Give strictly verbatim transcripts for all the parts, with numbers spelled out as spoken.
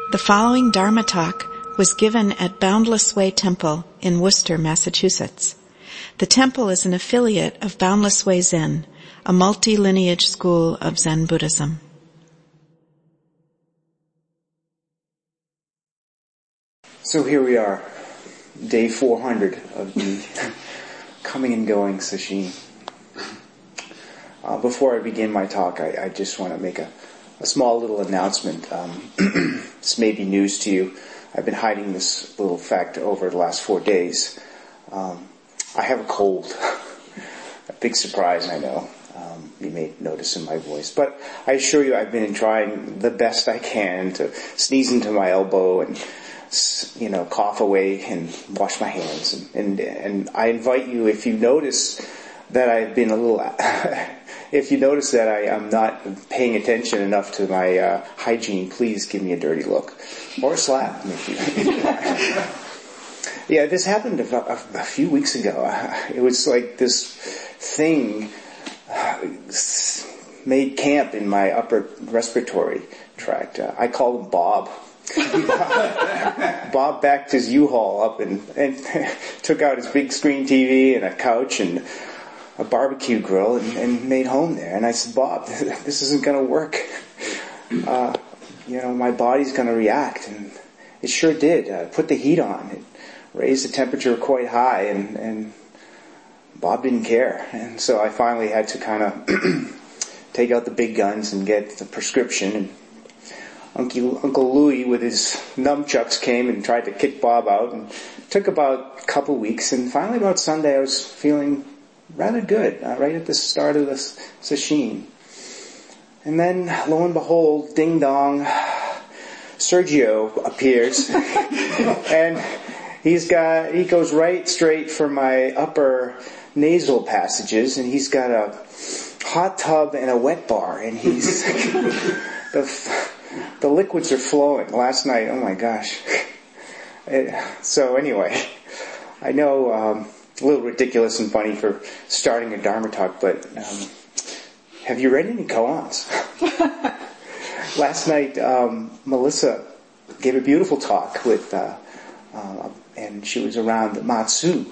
The following Dharma talk was given at Boundless Way Temple in Worcester, Massachusetts. The temple is an affiliate of Boundless Way Zen, a multi-lineage school of Zen Buddhism. So here we are, day four hundred of the coming and going sesshin. Uh, before I begin my talk, I, I just want to make a, a small little announcement. Um, this may be news to you. I've been hiding this little fact over the last four days. Um, I have a cold. A big surprise, I know. Um, you may notice in my voice. But I assure you I've been trying the best I can to sneeze into my elbow and, you know, cough away and wash my hands. And, and, and I invite you, if you notice that I've been a little... If you notice that I am not paying attention enough to my uh, hygiene, please give me a dirty look. Or a slap. Yeah, this happened a, a, a few weeks ago. It was like this thing made camp in my upper respiratory tract. Uh, I called him Bob. Bob backed his U-Haul up and, and took out his big screen T V and a couch and a barbecue grill and, and made home there. And I said, Bob, this isn't going to work. Uh, you know, my body's going to react. And it sure did. I put the heat on. It raised the temperature quite high, and, and Bob didn't care. And so I finally had to kind of take out the big guns and get the prescription. And Uncle, Uncle Louie with his nunchucks came and tried to kick Bob out. And it took about a couple weeks. And finally about Sunday I was feeling rather good, uh, right at the start of the sesshin. And then, lo and behold, ding dong, Sergio appears, and he's got, he goes right straight for my upper nasal passages, and he's got a hot tub and a wet bar, and he's, the, the liquids are flowing. Last night, oh my gosh. It, so anyway, I know, um, a little ridiculous and funny for starting a Dharma talk, but um, have you read any koans? Last night, um, Melissa gave a beautiful talk with, uh, uh, and she was around Matsu,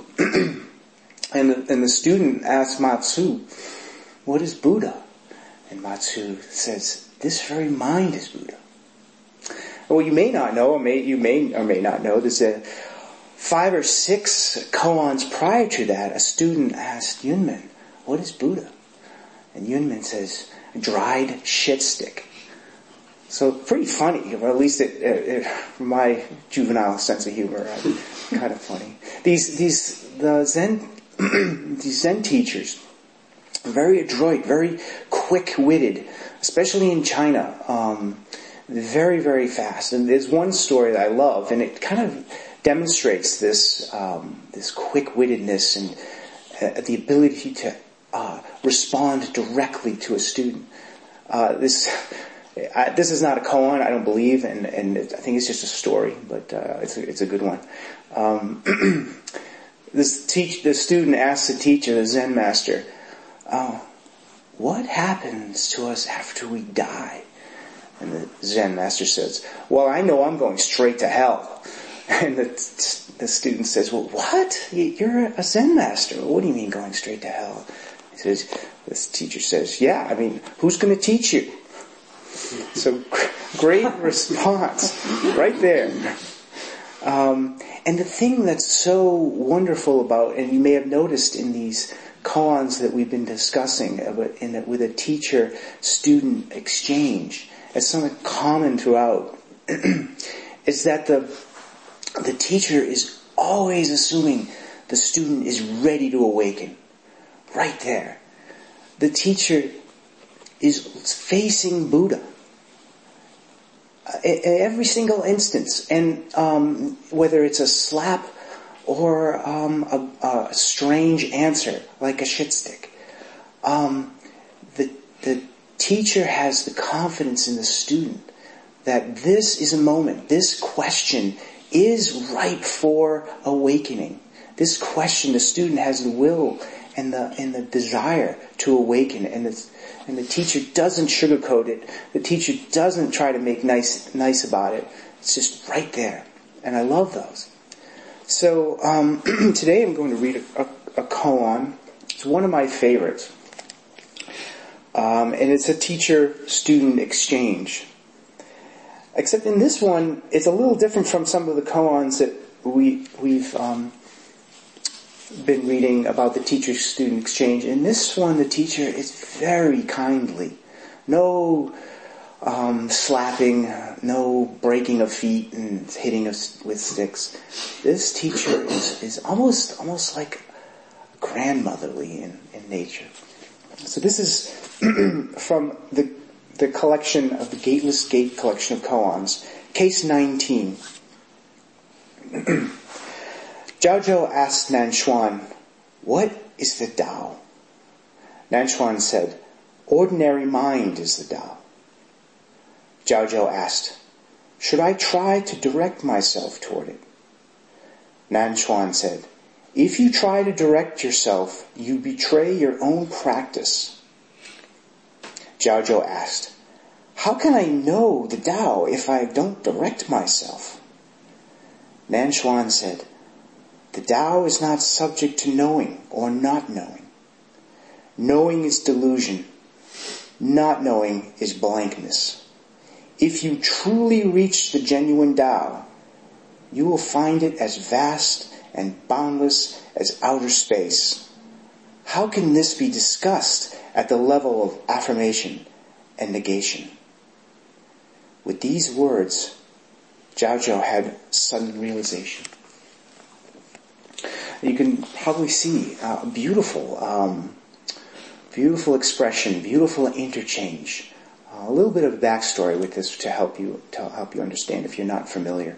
and the, and the student asked Matsu, "What is Buddha?" And Matsu says, "This very mind is Buddha." Well, you may not know, or may you may or may not know, there's a Five or six koans prior to that, a student asked Yunmen, "What is Buddha?" And Yunmen says, "A dried shit stick." So pretty funny, or at least it, it, it, from my juvenile sense of humor, kind of funny. These these the Zen these Zen teachers, very adroit, very quick-witted, especially in China, um, very very fast. And there's one story that I love, and it kind of demonstrates this um, this quick-wittedness and uh, the ability to uh, respond directly to a student. Uh, this uh, this is not a koan, I don't believe, and, and it, I think it's just a story, but uh, it's a, it's a good one. Um, this teach the student asks the teacher, the Zen master, uh, "What happens to us after we die?" And the Zen master says, "Well, I know I'm going straight to hell." And the, the student says, "Well, what? You're a Zen master. What do you mean going straight to hell?" He says, this teacher says, "Yeah, I mean, who's going to teach you?" So, great response right there. Um, and the thing that's so wonderful about, and you may have noticed in these koans that we've been discussing in a, with a teacher-student exchange, as something common throughout, is that the The teacher is always assuming the student is ready to awaken. Right there. The teacher is facing Buddha. In every single instance. And um, whether it's a slap or um, a, a strange answer, like a shit stick. Um, the, the teacher has the confidence in the student that this is a moment, this question is ripe for awakening. This question, the student has the will and the and the desire to awaken, and the and the teacher doesn't sugarcoat it. The teacher doesn't try to make nice nice about it. It's just right there, and I love those. So um, today I'm going to read a, a, a koan. It's one of my favorites, um, and it's a teacher-student exchange. Except in this one, it's a little different from some of the koans that we we've. Um, been reading about the teacher-student exchange. In this one, the teacher is very kindly. No um, slapping, no breaking of feet and hitting us with sticks. This teacher is, is almost almost like grandmotherly in, in nature. So this is from the the collection of the Gateless Gate collection of koans, case nineteen. Jiaozhou asked Nanxuan, "What is the Tao?" Nanxuan said, "Ordinary mind is the Tao." Jiaozhou asked, "Should I try to direct myself toward it?" Nanxuan said, "If you try to direct yourself, you betray your own practice." Jiaozhou asked, "How can I know the Tao if I don't direct myself?" Nanxuan said, "The Tao is not subject to knowing or not knowing. Knowing is delusion. Not knowing is blankness. If you truly reach the genuine Tao, you will find it as vast and boundless as outer space. How can this be discussed at the level of affirmation and negation?" With these words, Jiaozhou had sudden realization. You can probably see uh, beautiful, um, beautiful expression, beautiful interchange. Uh, a little bit of backstory with this to help you to help you understand if you're not familiar.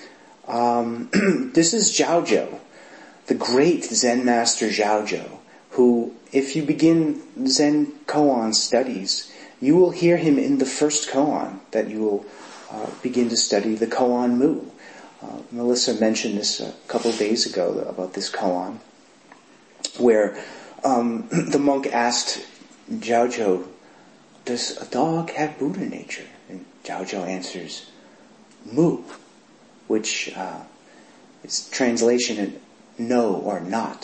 Um, this is Jiaozhou, the great Zen master Jiaozhou, who, if you begin Zen koan studies, you will hear him in the first koan that you will uh, begin to study, the Koan Mu. Uh, Melissa mentioned this a couple of days ago about this koan, where um, the monk asked Jiaozhou, "Does a dog have Buddha nature?" And Jiaozhou answers, "Mu," which uh, is translation in no or not.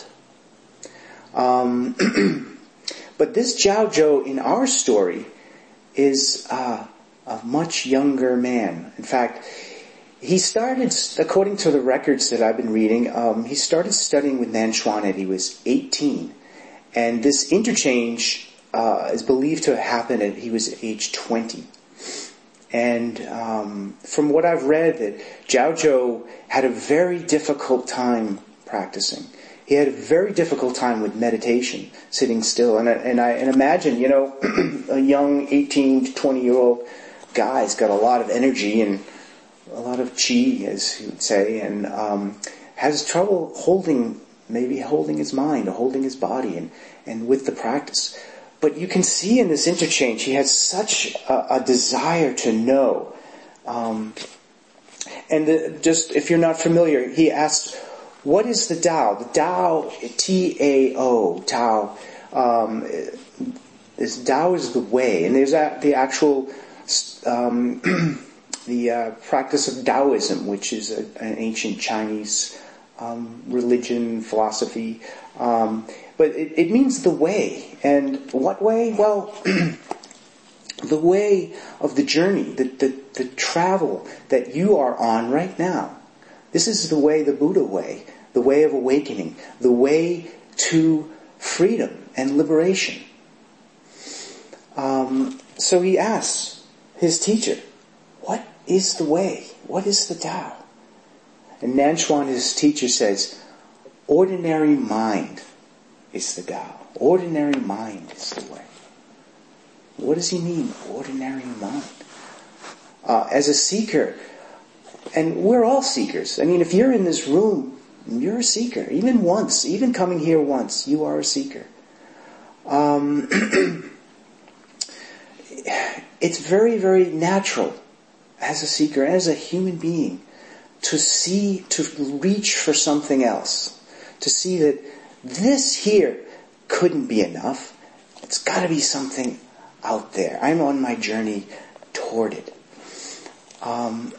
Um, but this Jiaozhou in our story is uh, a much younger man. In fact, he started, according to the records that I've been reading, um, he started studying with Nanxuan at he was eighteen. And this interchange uh, is believed to have happened at he was age twenty. And um, from what I've read, that Jiaozhou had a very difficult time practicing. He had a very difficult time with meditation, sitting still. And, and I and imagine, you know, a young eighteen to twenty year old guy's got a lot of energy and a lot of chi, as you would say, and um, has trouble holding, maybe holding his mind or holding his body and, and with the practice. But you can see in this interchange, he has such a, a desire to know. Um, and the, just, if you're not familiar, he asks, what is the Tao? The Tao, T A O, Tao, um, is Tao is the way. And there's a, the actual, um, the uh, practice of Taoism, which is a, an ancient Chinese um, religion, philosophy. Um, but it, it means the way. And what way? Well, the way of the journey, the, the, the travel that you are on right now. This is the way, the Buddha way, the way of awakening, the way to freedom and liberation. Um, so he asks his teacher, what is the way? What is the Tao? And Nanxuan, his teacher, says, ordinary mind is the Tao. Ordinary mind is the way. What does he mean, ordinary mind? Uh, as a seeker, and we're all seekers. I mean, if you're in this room, you're a seeker. Even once, even coming here once, you are a seeker. Um, it's very, very natural as a seeker, as a human being, to see, to reach for something else. To see that this here, couldn't be enough. It's got to be something out there. I'm on my journey toward it. Um,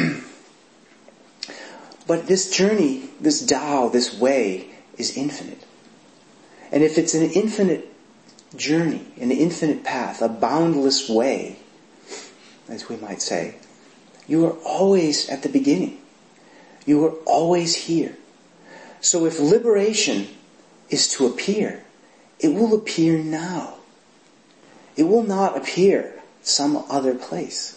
but this journey, this Tao, this way, is infinite. And if it's an infinite journey, an infinite path, a boundless way, as we might say, you are always at the beginning. You are always here. So if liberation is to appear, it will appear now. It will not appear some other place.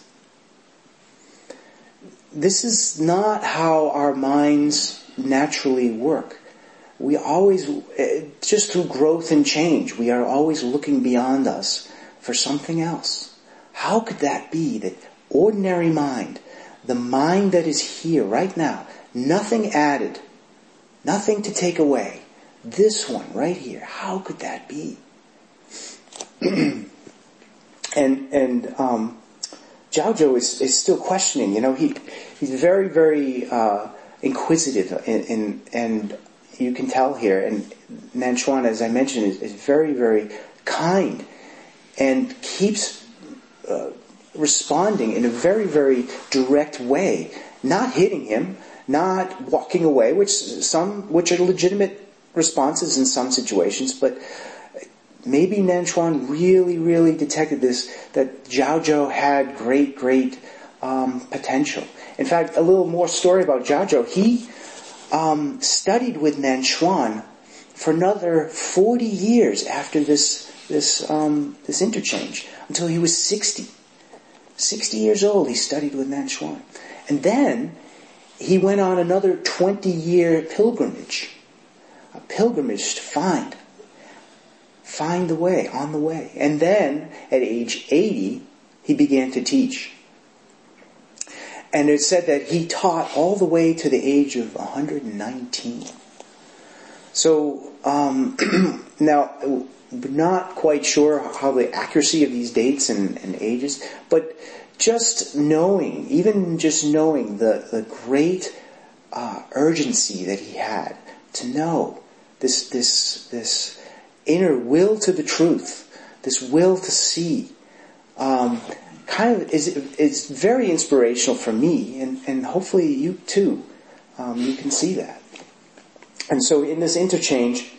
This is not how our minds naturally work. We always, just through growth and change, we are always looking beyond us for something else. How could that be? That ordinary mind, the mind that is here right now, nothing added, nothing to take away, this one right here, how could that be? and and um, Jiao is, is still questioning. You know, he he's very very uh, inquisitive, in, in, and you can tell here. And Nanchuan, as I mentioned, is, is very very kind and keeps uh, responding in a very very direct way, not hitting him, not walking away, which some which are legitimate responses in some situations, but maybe Nanchuan really, really detected this, that Jiao Zhou had great, great um, potential. In fact, a little more story about Jiao Zhou. He um, studied with Nanchuan for another forty years after this this um, this interchange, until he was sixty. sixty years old, he studied with Nanchuan. And then he went on another twenty-year pilgrimage. A pilgrimage to find, find the way, on the way. And then, at age eighty, he began to teach. And it said that he taught all the way to the age of one hundred nineteen. So, um, now, we're not quite sure how the accuracy of these dates and, and ages, but just knowing, even just knowing the, the great uh, urgency that he had to know, This, this, this inner will to the truth, this will to see, um, kind of is, is very inspirational for me, and, and hopefully you too, um, you can see that. And so in this interchange,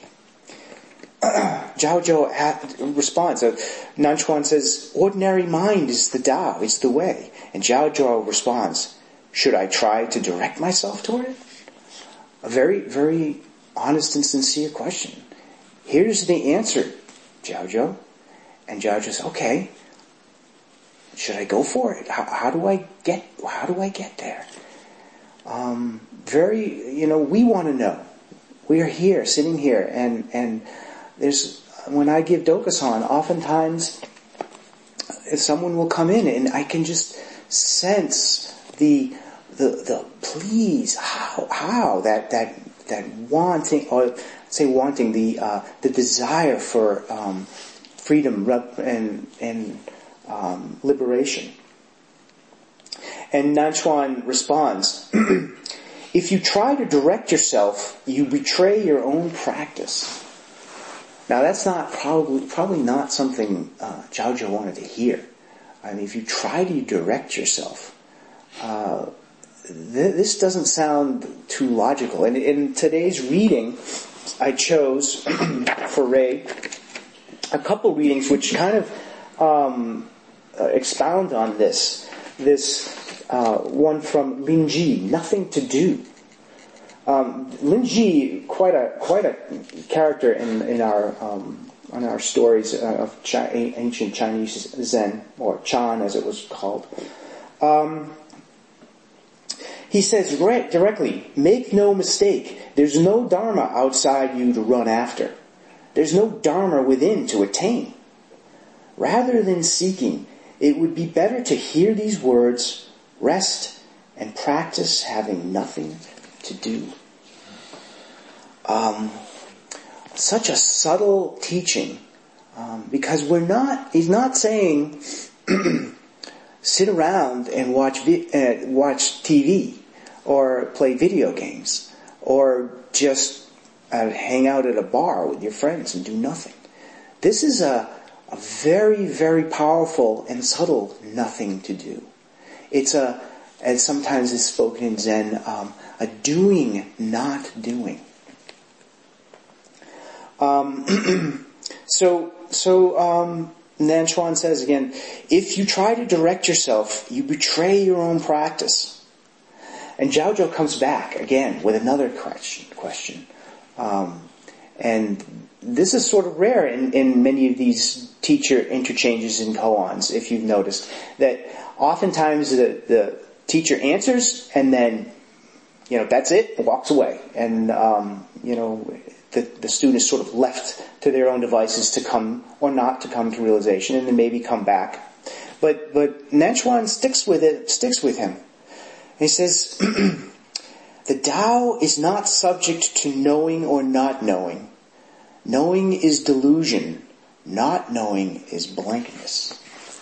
Jiao Zhou responds. Uh, Nanchuan says, ordinary mind is the Tao, is the way. And Jiao Zhou responds, should I try to direct myself toward it? A very, very honest and sincere question. Here's the answer, Jiao Zhou. And Jiao Zhou says, okay, should I go for it? How, how do I get, how do I get there? Um, very, you know, we want to know. We are here, sitting here, and, and there's, when I give Dokusan, oftentimes someone will come in and I can just sense the, the, the please, how, how, that, that, that wanting, or say wanting, the uh, the desire for um, freedom and and um, liberation. And Nanchuan responds, if you try to direct yourself, you betray your own practice. Now that's not probably probably not something uh, Jiao Zhou wanted to hear. I mean, if you try to direct yourself, uh, this doesn't sound too logical. And in today's reading, I chose for Ray a couple readings which kind of um, uh, expound on this. This uh, one from Lin Ji, Nothing to Do. Um, Lin Ji, quite a quite a character in in our um, in our stories of Chi- ancient Chinese Zen, or Chan as it was called. Um, He says directly, make no mistake, there's no Dharma outside you to run after. There's no Dharma within to attain. Rather than seeking, it would be better to hear these words, rest, and practice having nothing to do. Um, such a subtle teaching, um, because we're not, he's not saying sit around and watch vi- uh, watch T V or play video games or just uh, hang out at a bar with your friends and do nothing. This is a, a very, very powerful and subtle nothing to do. It's a, as sometimes is spoken in Zen, um, a doing, not doing. Um, so, so, um, Nanchuan says again, if you try to direct yourself, you betray your own practice. And Jiaozhou comes back again with another question. question. Um, and this is sort of rare in, in many of these teacher interchanges in koans, if you've noticed, that oftentimes the, the teacher answers and then, you know, that's it, walks away. And, um, you know, the, the student is sort of left to their own devices to come or not to come to realization and then maybe come back. But, but Nanchuan sticks with it, sticks with him. He says, the Tao is not subject to knowing or not knowing. Knowing is delusion. Not knowing is blankness.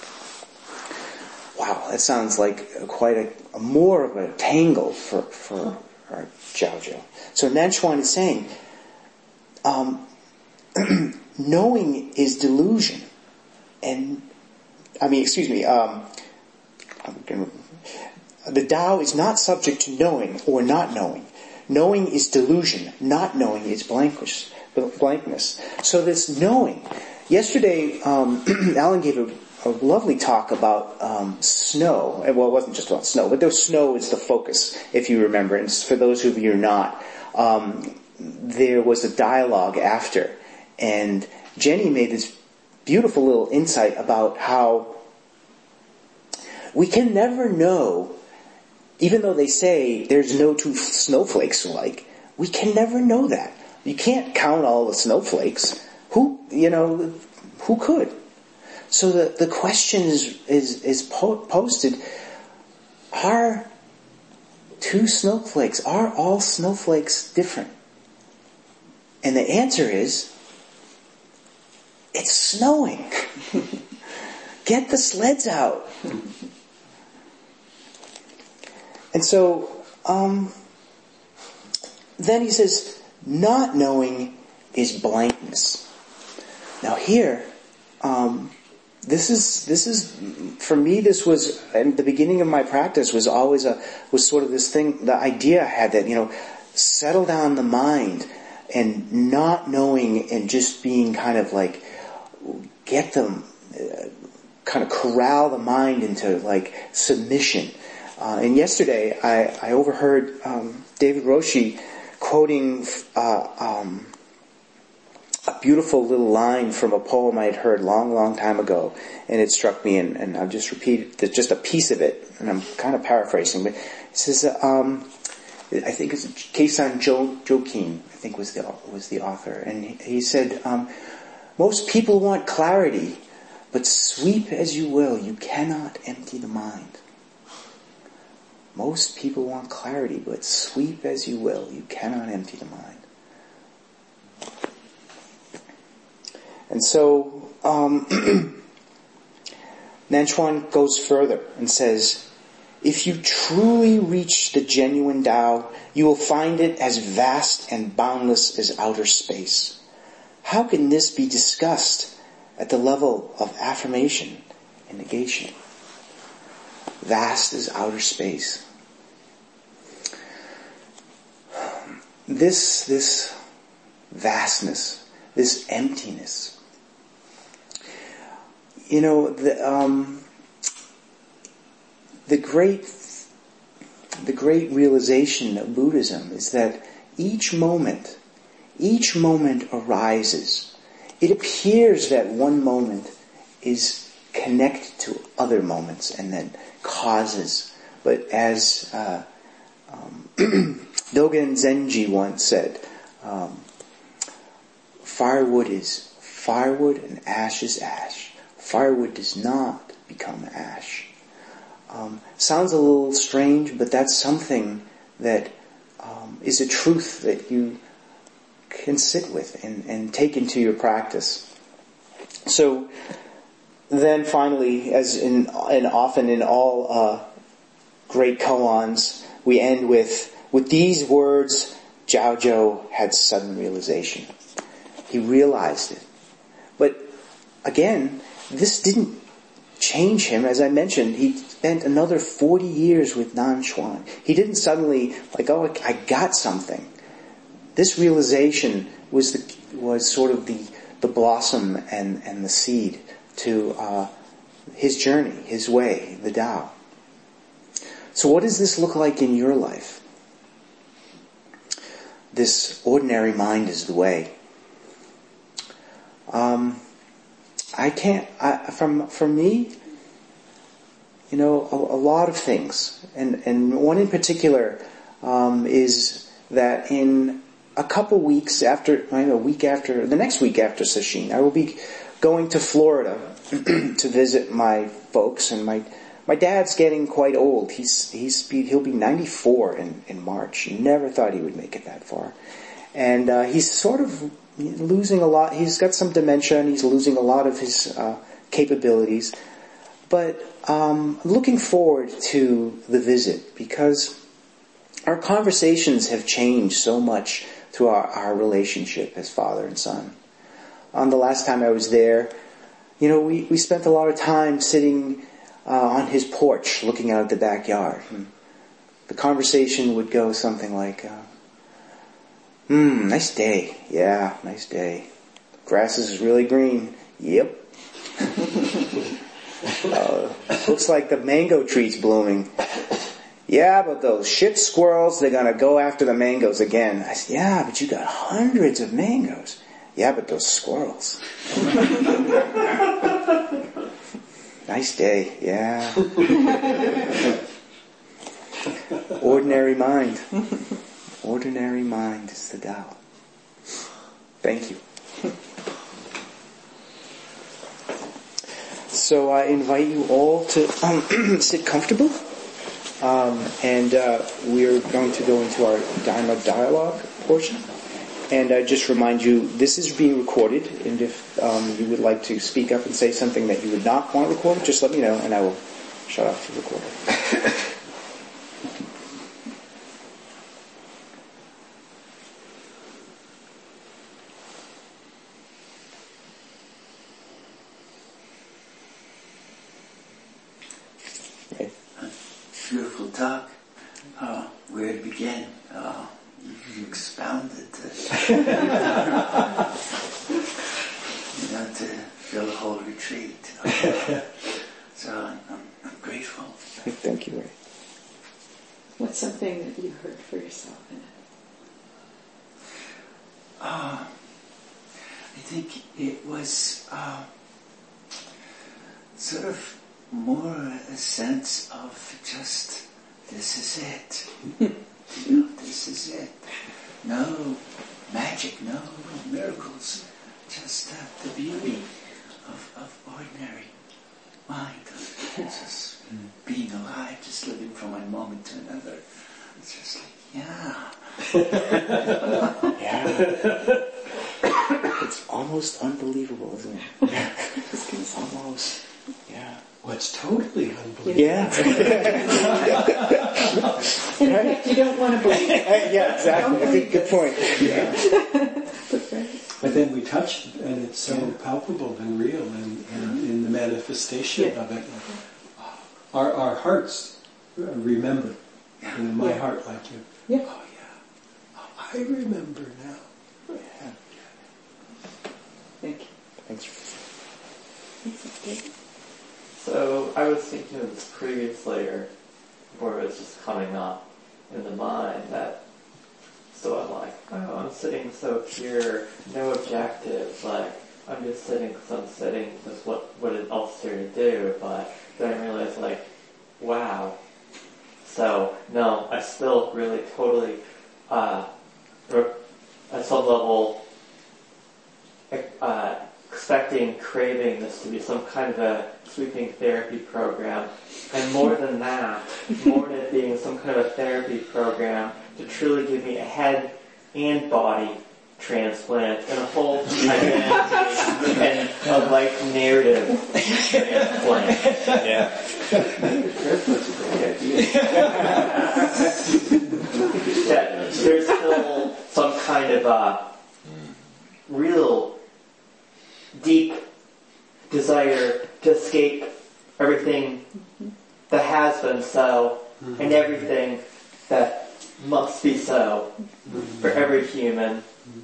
Wow, that sounds like quite a, a more of a tangle for, for our Jiaozhou. So Nanchuan is saying, um, knowing is delusion. And, I mean, excuse me, um, I'm gonna, the Tao is not subject to knowing or not knowing. Knowing is delusion. Not knowing is blankness. blankness. So this knowing. Yesterday, um, Alan gave a, a lovely talk about um, snow. Well, it wasn't just about snow, but there was snow is the focus, if you remember. And for those of you who are not, um, there was a dialogue after. And Jenny made this beautiful little insight about how we can never know, even though they say there's no two snowflakes alike, we can never know that. You can't count all the snowflakes. Who, you know, who could? So the, the question is, is, is po- posted, are two snowflakes, are all snowflakes different? And the answer is, it's snowing. Get the sleds out. And so, um, then he says, not knowing is blankness. Now here, um, this is, this is, for me this was, in the beginning of my practice was always a, was sort of this thing, the idea I had that, you know, settle down the mind and not knowing and just being kind of like, get them, uh, kind of corral the mind into like submission. Uh, and yesterday I, I overheard, um, David Roshi quoting, uh, um, a beautiful little line from a poem I had heard long, long time ago, and it struck me, and, and I'll just repeat it, just a piece of it, and I'm kind of paraphrasing, but it says, um, I think it's Keisan jo- Jokin, I think was the was the author, and he, he said, um, most people want clarity, but sweep as you will, you cannot empty the mind. Most people want clarity, but sweep as you will, you cannot empty the mind. And so, um, Nanchuan goes further and says, if you truly reach the genuine Tao, you will find it as vast and boundless as outer space. How can this be discussed at the level of affirmation and negation? Vast as outer space. This, this vastness, this emptiness, you know, the, um, the great, the great realization of Buddhism is that each moment, each moment arises. It appears that one moment is connected to other moments and then causes. But as uh, um, Dogen Zenji once said, um, firewood is firewood and ash is ash. Firewood does not become ash. Um, sounds a little strange, but that's something that um, is a truth that you can sit with and, and take into your practice. So then finally, as in and often in all uh, great koans, we end with, with these words Zhao Zhou had sudden realization. He realized it. But again, this didn't change him. As I mentioned, he spent another forty years with Nan Xuan. He didn't suddenly, like, oh, I got something. This realization was the, was sort of the, the blossom and, and the seed to uh, his journey, his way, the Tao. So what does this look like in your life? This ordinary mind is the way. Um, I can't, I, from, for me, you know, a, a lot of things. And, and one in particular, um, is that in a couple weeks after, I know, a week after, the next week after Sesshin, I will be going to Florida to visit my folks, and my, my dad's getting quite old. He's, he's, he'll be ninety-four in, in March. Never thought he would make it that far. And, uh, he's sort of losing a lot. He's got some dementia and he's losing a lot of his, uh, capabilities. But, um, I'm looking forward to the visit because our conversations have changed so much through our, our relationship as father and son. On the last time I was there, you know, we, we spent a lot of time sitting uh, on his porch looking out at the backyard. And the conversation would go something like, uh, hmm, nice day. Yeah, nice day. Grass is really green. Yep. uh, looks like the mango tree's blooming. Yeah, but those shit squirrels, they're gonna go after the mangoes again. I said, yeah, but you got hundreds of mangoes. Yeah, but those squirrels. Nice day, yeah. Ordinary mind. Ordinary mind is the Tao. Thank you. So I invite you all to um, sit comfortable. Um, and uh, we're going to go into our Dharma dialogue portion. And I just remind you, this is being recorded, and if um, you would like to speak up and say something that you would not want recorded, just let me know, and I will shut off the recorder. Right. Beautiful talk. Oh, where to begin? Oh, you expounded it. You know, to fill the whole retreat. Oh, so I'm, I'm grateful. Thank you, Ray. What's something that you heard for yourself in it? Uh, I think it was uh, sort of more a sense of just, this is it. You know, this is it. No magic, no miracles. Just uh, the beauty of, of ordinary mind. Of just being alive, just living from one moment to another. It's just like, yeah. Yeah. It's almost unbelievable, isn't it? It's almost, yeah. Well, it's totally unbelievable. Yeah. In fact, you don't want to believe it. Yeah, exactly. Good, good point. Yeah. But then we touch it, and it's so palpable and real, and, and in the manifestation Yeah. of it. Our our hearts remember. You know, my Yeah. heart, like you. Yeah. Oh yeah, oh, I remember now. Yeah. Thank you. Thanks. So I was thinking of this previous layer where it was just coming up in the mind that, so I'm like, oh, I'm sitting so pure, no objectives, like, I'm just sitting because I'm sitting, because what, what else is there to do? But then I realized, like, wow. So, no, I still really totally, uh, at some level, uh, expecting, craving this to be some kind of a sweeping therapy program. And more than that, more than it being some kind of a therapy program, to truly give me a head and body transplant and a whole identity and a life narrative transplant. Yeah. That there's still deep desire to escape everything that has been so mm-hmm. and everything that must be so mm-hmm. for every human.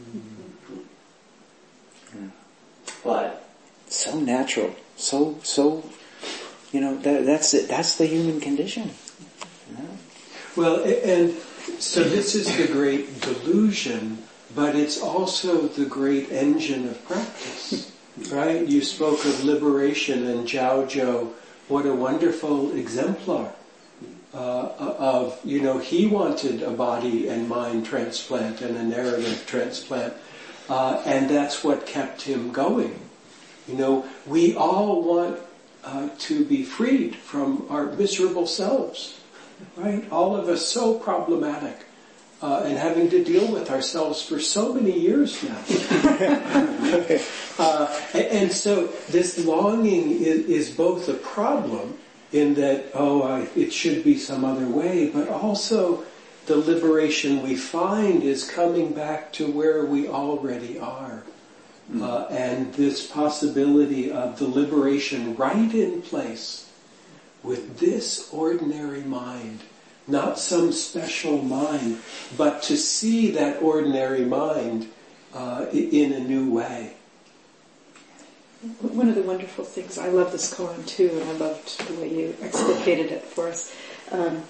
Mm-hmm. But so natural, so so you know that, that's it. That's the human condition. You know? Well, and so this is the great delusion, but it's also the great engine of practice. Right? You spoke of liberation, and Zhao Zhou, what a wonderful exemplar uh, of, you know, he wanted a body and mind transplant and a narrative transplant, uh, and that's what kept him going. You know, we all want uh, to be freed from our miserable selves, right? All of us so problematic. Uh, and having to deal with ourselves for so many years now. uh, and, and so this longing is, is both a problem in that, oh, I, it should be some other way, but also the liberation we find is coming back to where we already are. Mm. Uh, and this possibility of the liberation right in place with this ordinary mind. Not some special mind, but to see that ordinary mind uh, in a new way. One of the wonderful things, I love this koan too, and I loved the way you explicated it for us, um,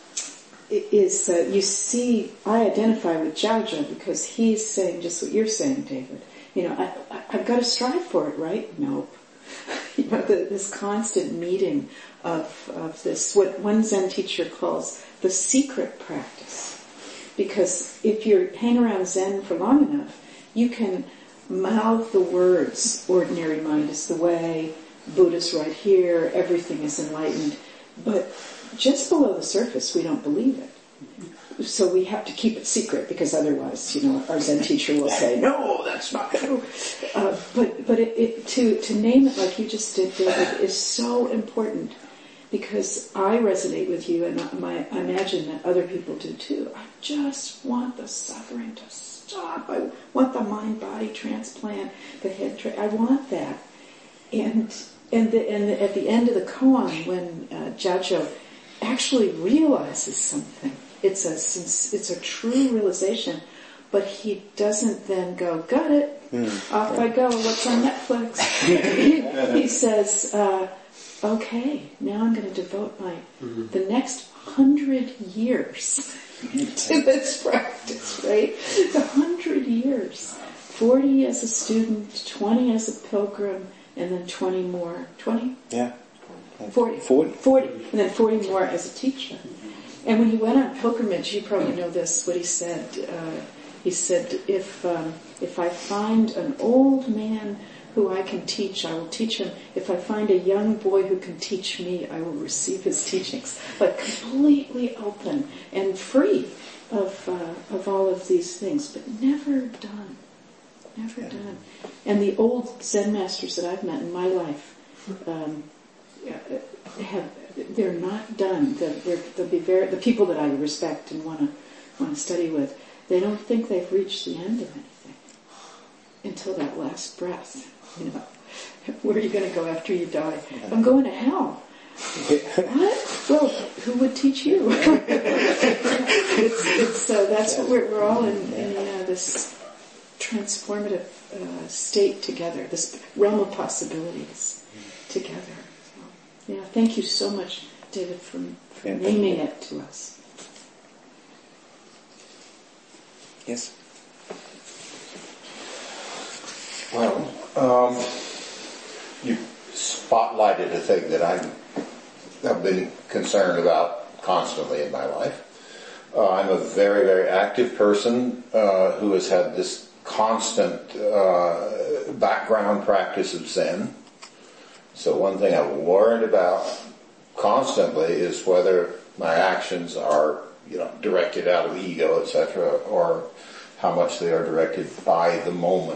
is uh, you see, I identify with Zhao Zhou because he's saying just what you're saying, David. You know, I, I, I've got to strive for it, right? Nope. You know, the, this constant meeting of, of this, what one Zen teacher calls the secret practice. Because if you hang around Zen for long enough, you can mouth the words, ordinary mind is the way, Buddha's right here, everything is enlightened. But just below the surface, we don't believe it. So we have to keep it secret because otherwise, you know, our Zen teacher will say, no, that's not true. Uh, but but it, it, to, to name it like you just did, David, is so important. Because I resonate with you, and my, I imagine that other people do too. I just want the suffering to stop. I want the mind-body transplant, the head. Tra- I want that. And and the, and the, at the end of the koan, when uh, Zhao Zhou actually realizes something, it's a it's a true realization. But he doesn't then go, got it, mm, off right. I go. What's on Netflix? he, he says. Uh, Okay, now I'm going to devote my mm-hmm. the next hundred years to this practice, right? The hundred years. Forty as a student, twenty as a pilgrim, and then twenty more. Twenty? Yeah. Forty. Forty. Forty. And then forty more as a teacher. And when he went on pilgrimage, you probably know this, what he said. Uh, he said, if um, if I find an old man who I can teach, I will teach him. If I find a young boy who can teach me, I will receive his teachings. But completely open and free of uh, of all of these things, but never done. Never yeah. done. And the old Zen masters that I've met in my life um, have they're not done. They're, they'll be very the people that I respect and want to want to study with. They don't think they've reached the end of anything until that last breath. You know, where are you going to go after you die? I'm going to hell. What? Well, who would teach you? it's, it's, uh, that's what we're, we're all in, in uh, this transformative uh, state together, this realm of possibilities together. So, yeah, thank you so much, David, for, for yeah, naming it to us. Yes. Well, um, you spotlighted a thing that I'm, I've been concerned about constantly in my life. Uh, I'm a very, very active person uh, who has had this constant uh, background practice of Zen. So one thing I've worried about constantly is whether my actions are, you know, directed out of ego, et cetera, or how much they are directed by the moment.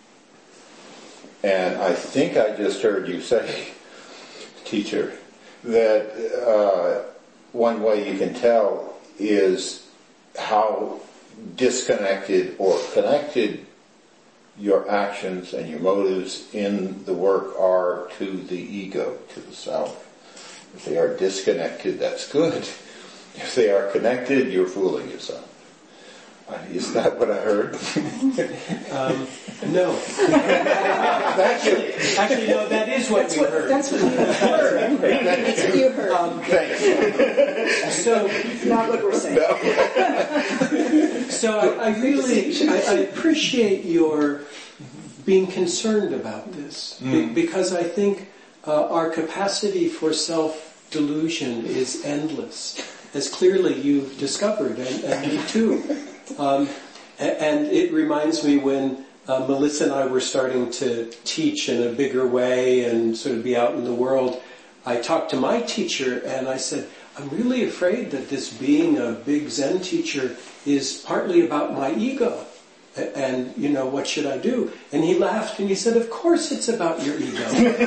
And I think I just heard you say, teacher, that uh, one way you can tell is how disconnected or connected your actions and your motives in the work are to the ego, to the self. If they are disconnected, that's good. If they are connected, you're fooling yourself. Uh, is that what I heard? um, no. actually, actually, no, that is what that's we what, heard. That's what you heard. That's what you heard. Um, Thanks. So, not what we're saying. No. So I, I really, I, I appreciate your being concerned about this, mm. because I think uh, our capacity for self-delusion is endless, as clearly you've discovered, and, and me too. Um, and it reminds me when uh, Melissa and I were starting to teach in a bigger way and sort of be out in the world, I talked to my teacher and I said, I'm really afraid that this being a big Zen teacher is partly about my ego. And, you know, what should I do? And he laughed and he said, of course it's about your ego.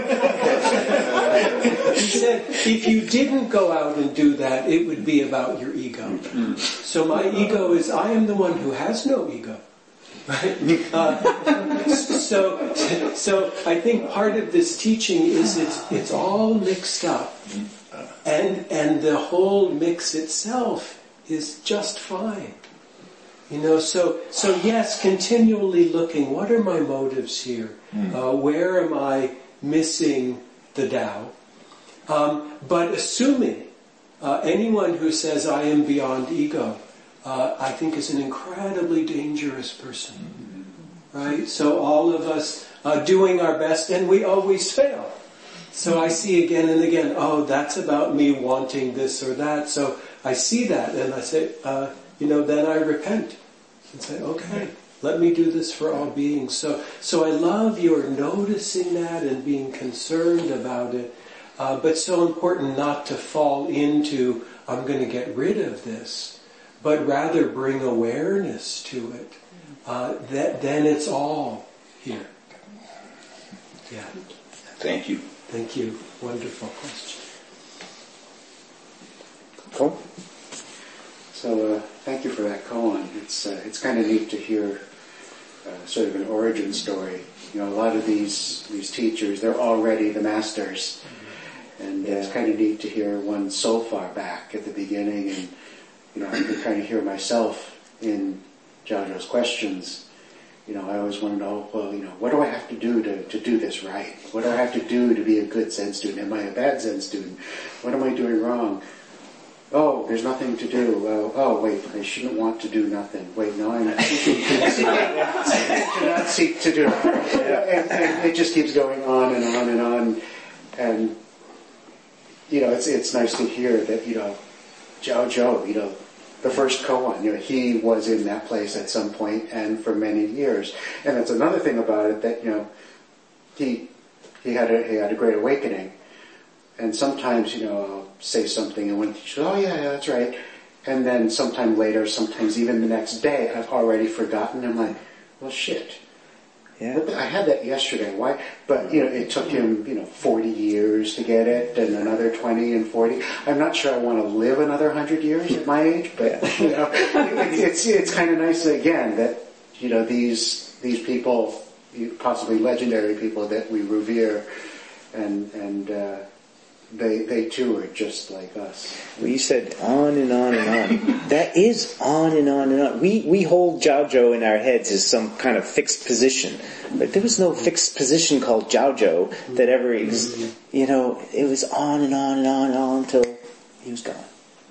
He said, if you didn't go out and do that, it would be about your ego. So my ego is, I am the one who has no ego. Right? Uh, so, so I think part of this teaching is it's, it's all mixed up. And, and the whole mix itself is just fine. You know, so so yes, continually looking, what are my motives here? Mm. Uh, where am I missing the Tao? Um, but assuming uh, anyone who says I am beyond ego, uh, I think is an incredibly dangerous person. Mm. Right? So all of us uh, doing our best, and we always fail. So I see again and again, oh, that's about me wanting this or that. So I see that, and I say, uh, you know, then I repent. And say, okay, let me do this for all beings. So so I love your noticing that and being concerned about it. Uh, but so important not to fall into, I'm going to get rid of this, but rather bring awareness to it. Uh, that then it's all here. Yeah. Thank you. Thank you. Wonderful question. Cool. So uh, thank you for that koan. It's uh, it's kind of neat to hear uh, sort of an origin story. You know, a lot of these these teachers, they're already the masters, mm-hmm. and yeah. It's kind of neat to hear one so far back at the beginning. And you know, I can kind of hear myself in Jiaozhou's questions. You know, I always want to know, well, you know, what do I have to do to, to do this right? What do I have to do to be a good Zen student? Am I a bad Zen student? What am I doing wrong? Oh, there's nothing to do. Uh, oh, wait, I shouldn't want to do nothing. Wait, no, I'm seeking to not seek to do. And, and it just keeps going on and on and on. And, you know, it's it's nice to hear that, you know, Jiaozhou, you know, the first koan, you know, he was in that place at some point and for many years. And that's another thing about it, that, you know, he he had a he had a great awakening. And sometimes, you know, I'll say something and when she says, oh yeah, yeah, that's right. And then sometime later, sometimes even the next day, I've already forgotten. I'm like, well, shit. Yeah. I had that yesterday. Why? But, you know, it took him, you know, forty years to get it, and another twenty and forty. I'm not sure I want to live another one hundred years at my age, but, you know, it's it's kind of nice, again, that, you know, these these people, possibly legendary people that we revere, and, and, uh, They they too are just like us. Well, you said on and on and on. That is on and on and on. We we hold Jiaozhou in our heads as some kind of fixed position, but there was no fixed position called Jiaozhou that ever existed. You know, it was on and on and on and on until he was gone.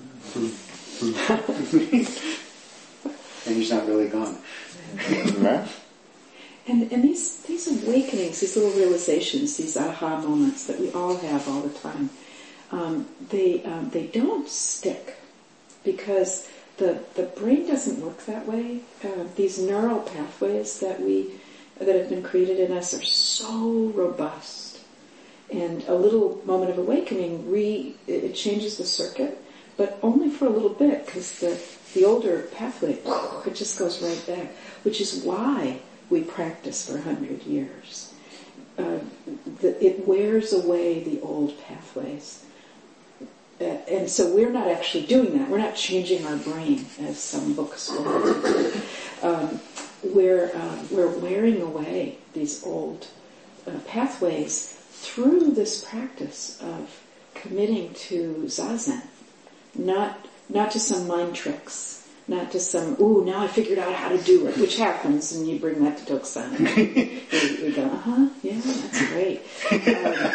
And he's not really gone. Right? And and these these awakenings, these little realizations, these aha moments that we all have all the time, um, they um, they don't stick because the the brain doesn't work that way. Uh, these neural pathways that we that have been created in us are so robust, and a little moment of awakening re it changes the circuit, but only for a little bit because the the older pathway it just goes right back, which is why we practice for a hundred years. Uh, the, it wears away the old pathways. Uh, and so we're not actually doing that. We're not changing our brain, as some books will do. Um, we're, uh, we're wearing away these old uh, pathways through this practice of committing to zazen, not not to some mind tricks, not to some, ooh, now I figured out how to do it, which happens, and you bring that to Doksan. we, we go, uh-huh, yeah, that's great. Um,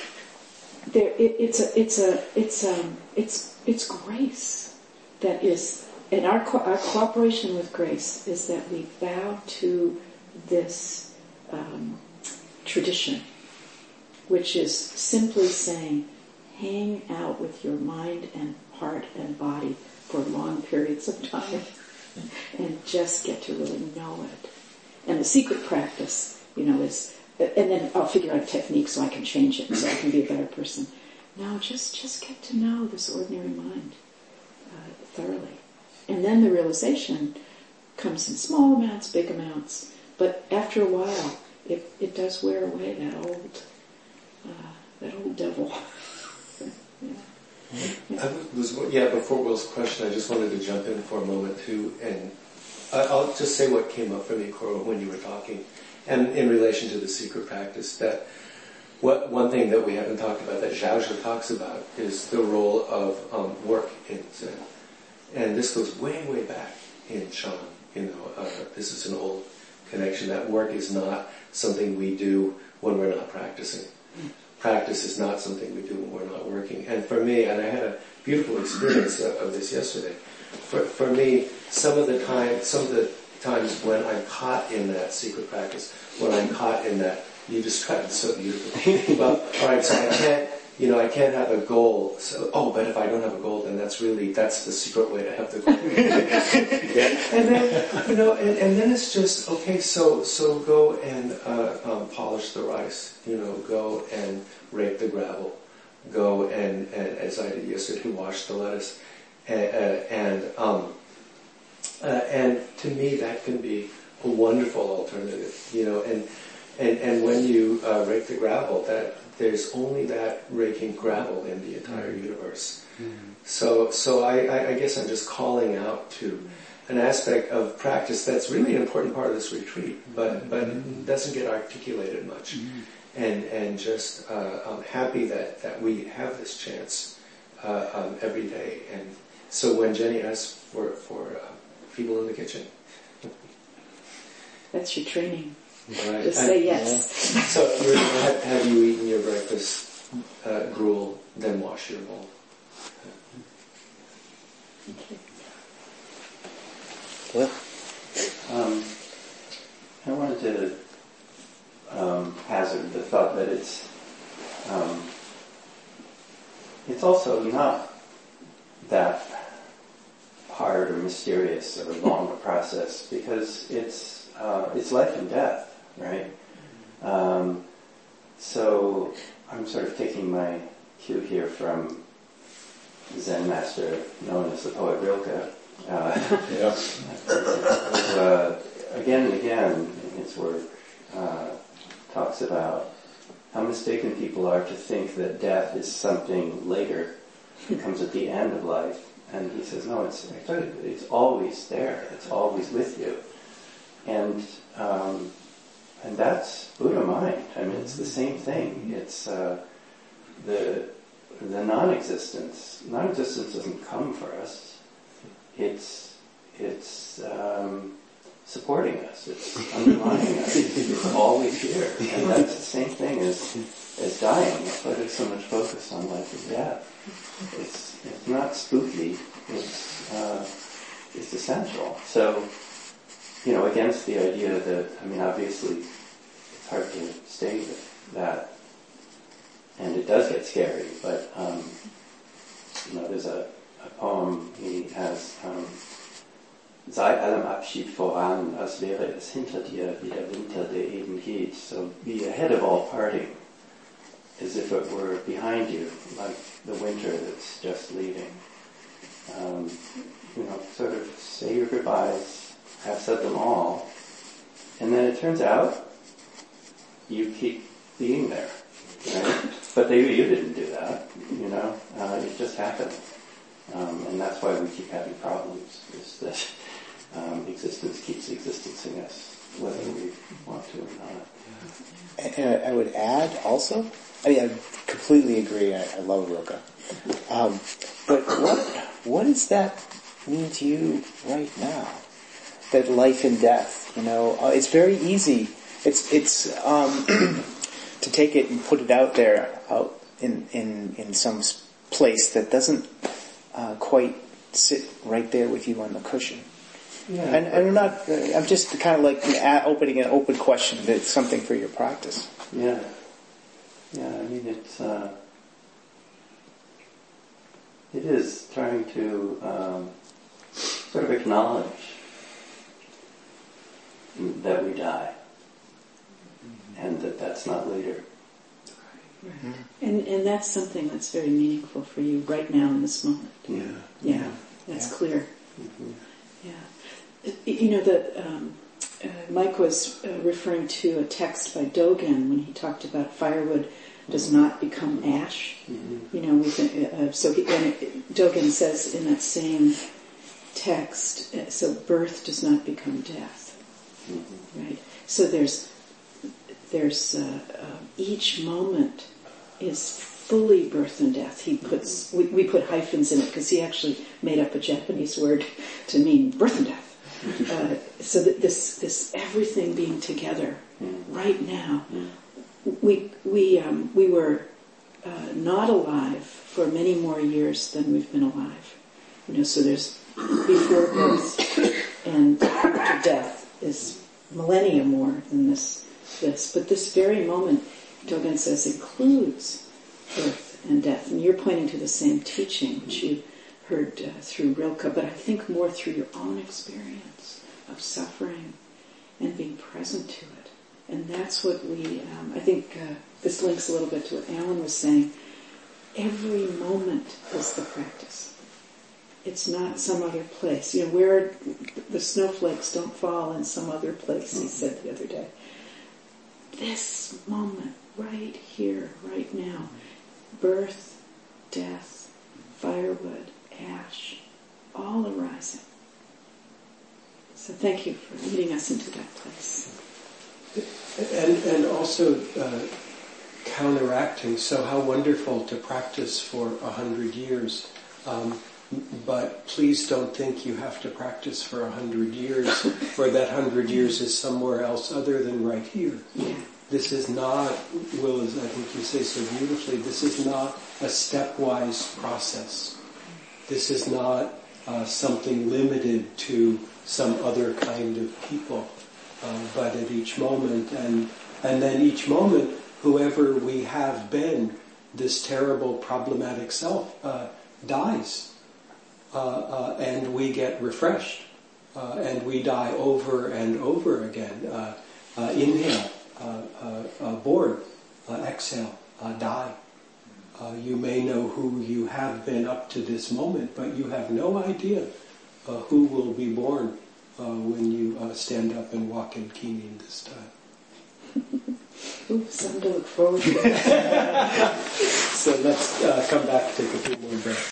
there, it, it's a, it's a, it's um, it's it's grace that is, and our co- our cooperation with grace is that we bow to this um, tradition, which is simply saying, hang out with your mind and heart and body for long periods of time and just get to really know it. And the secret practice, you know, is, and then I'll figure out a technique so I can change it, so I can be a better person. No, just, just get to know this ordinary mind uh, thoroughly. And then the realization comes in small amounts, big amounts, but after a while, it, it does wear away that old, uh, that old devil. yeah. I was, yeah, before Will's question, I just wanted to jump in for a moment too, and I'll just say what came up for me, Cora, when you were talking, and in relation to the secret practice, that what one thing that we haven't talked about, that Zhaozhou talks about, is the role of um, work in Zen. And this goes way, way back in Shan. You know, uh, this is an old connection, that work is not something we do when we're not practicing. Practice is not something we do when we're not working. And for me, and I had a beautiful experience of, of this yesterday, for, for me, some of the time, some of the times when I'm caught in that secret practice, when I'm caught in that, you described it so beautifully. Well, all right, so I can't, you know, I can't have a goal. So, oh, but if I don't have a goal, then that's really, that's the secret way to have the goal. yeah. And then, you know, and, and then it's just, okay, so so go and uh, um, polish the rice, you know, go and rake the gravel, go and, and as I did yesterday, wash the lettuce. And, uh, and, um, uh, and to me, that can be a wonderful alternative, you know, and and, and when you uh, rake the gravel, that there's only that raking gravel in the entire universe. Mm-hmm. So, so I, I, I guess I'm just calling out to an aspect of practice that's really an important part of this retreat, but but mm-hmm. doesn't get articulated much. Mm-hmm. And and just uh, I'm happy that, that we have this chance uh, um, every day. And so when Jenny asks for for uh, people in the kitchen, that's your training. Right. Just say yes. Yeah. So have, have you eaten your breakfast uh, gruel, then wash your bowl? Okay. Well, um, I wanted to um, hazard the thought that it's um, it's also not that hard or mysterious or long a process, because it's uh, it's life and death. Right? Um, so I'm sort of taking my cue here from Zen master known as the poet Rilke. Uh, yeah. who, uh, again and again in his work uh, talks about how mistaken people are to think that death is something later that comes at the end of life. And he says, no, it's it's always there. It's always with you. And um, And that's Buddha mind. I mean, it's the same thing. It's uh, the the non-existence. Non-existence doesn't come for us. It's it's um, supporting us. It's underlying us. It's always here, and that's the same thing as as dying. That's why there's so much focus on life and death. It's it's not spooky. It's uh, it's essential. So. You know, against the idea that, I mean, obviously, it's hard to stay with that, and it does get scary, but, um, you know, there's a, a poem he has, um, sei allem Abschied voran, als wäre es hinter dir wie der Winter, der eben geht, so be ahead of all parting, as if it were behind you, like the winter that's just leaving. Um, you know, sort of say your goodbyes, have said them all, and then it turns out you keep being there, right? But they, you didn't do that, you know. Uh, it just happened, um, and that's why we keep having problems. Is that um, existence keeps existencing us, whether we want to or not. And I would add also, I mean, I completely agree. I, I love Rilke. Um, but what what does that mean to you right now? That life and death, you know, uh, it's very easy. It's it's um, to take it and put it out there, out in in in some place that doesn't uh, quite sit right there with you on the cushion. Yeah, and, and I'm not. I'm just kind of like opening an open question. It's something for your practice. Yeah, yeah. I mean, it's uh, it is trying to um, sort of acknowledge that we die, and that that's not later. Right. And and that's something that's very meaningful for you right now in this moment. Yeah, yeah, that's yeah. clear. Mm-hmm. Yeah. You know, that um, uh, Mike was uh, referring to a text by Dogen when he talked about firewood does not become ash. Mm-hmm. You know, we can, uh, so he, and it, Dogen says in that same text, uh, so birth does not become death, mm-hmm. right? So there's there's uh, uh, each moment is fully birth and death. He puts we, we put hyphens in it because he actually made up a Japanese word to mean birth and death. Uh, so that this this everything being together right now. We we um, we were uh, not alive for many more years than we've been alive. You know, so there's before birth and after death is millennia more than this this. But this very moment, Dogen says, includes birth and death. And you're pointing to the same teaching which you heard uh, through Rilke, but I think more through your own experience of suffering and being present to it. And that's what we, um, I think uh, this links a little bit to what Alan was saying. Every moment is the practice. It's not some other place. You know, where the snowflakes don't fall in some other place, he said the other day. This moment, right here, right now, birth, death, firewood, ash, all arising. So thank you for leading us into that place. And, and also uh, counteracting, so how wonderful to practice for a hundred years. Um, but please don't think you have to practice for a hundred years, or that hundred years is somewhere else other than right here. Yeah. This is not, Will, as I think you say so beautifully, this is not a stepwise process. This is not uh, something limited to some other kind of people, uh, but at each moment, and and then each moment, whoever we have been, this terrible problematic self uh, dies, uh, uh, and we get refreshed, uh, and we die over and over again. Uh, uh, inhale, uh, uh, uh, bored, uh, exhale, uh, die. Uh, you may know who you have been up to this moment, but you have no idea uh, who will be born uh, when you uh, stand up and walk in Kinyin this time. Ooh, something to look forward to. So let's uh, come back, take a few more breaths.